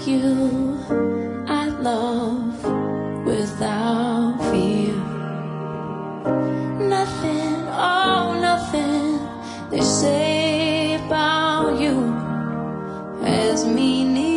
you, I love without fear. Nothing, oh nothing they say about you has meaning.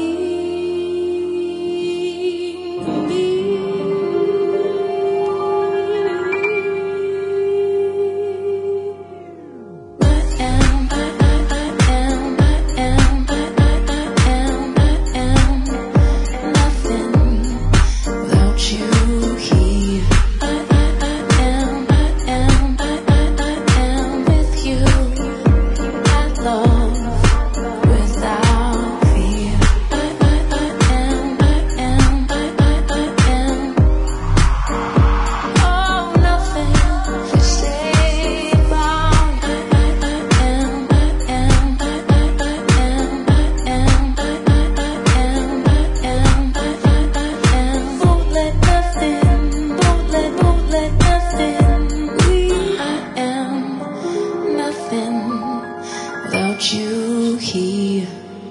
Without you here.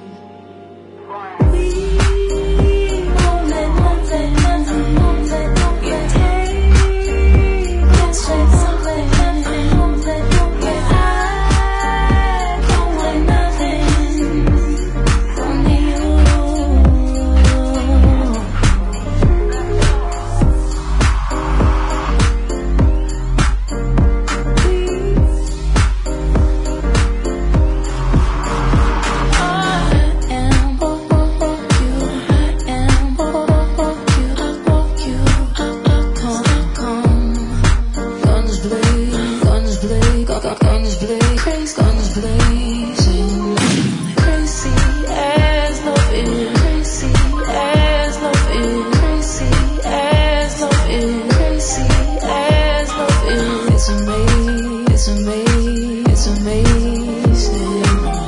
Guns blazing, crazy as love is, crazy as love is, crazy as love is, crazy as love is. It's amazing, it's amazing, it's amazing.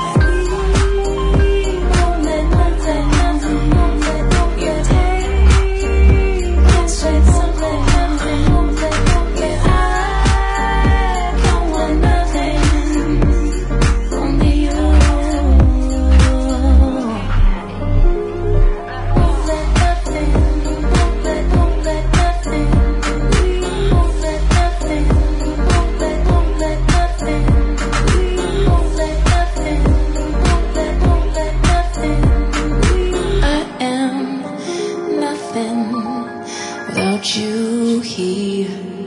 Won't let nothing get take. Can't straight something, won't let get high. Can't want nothing. Without you here.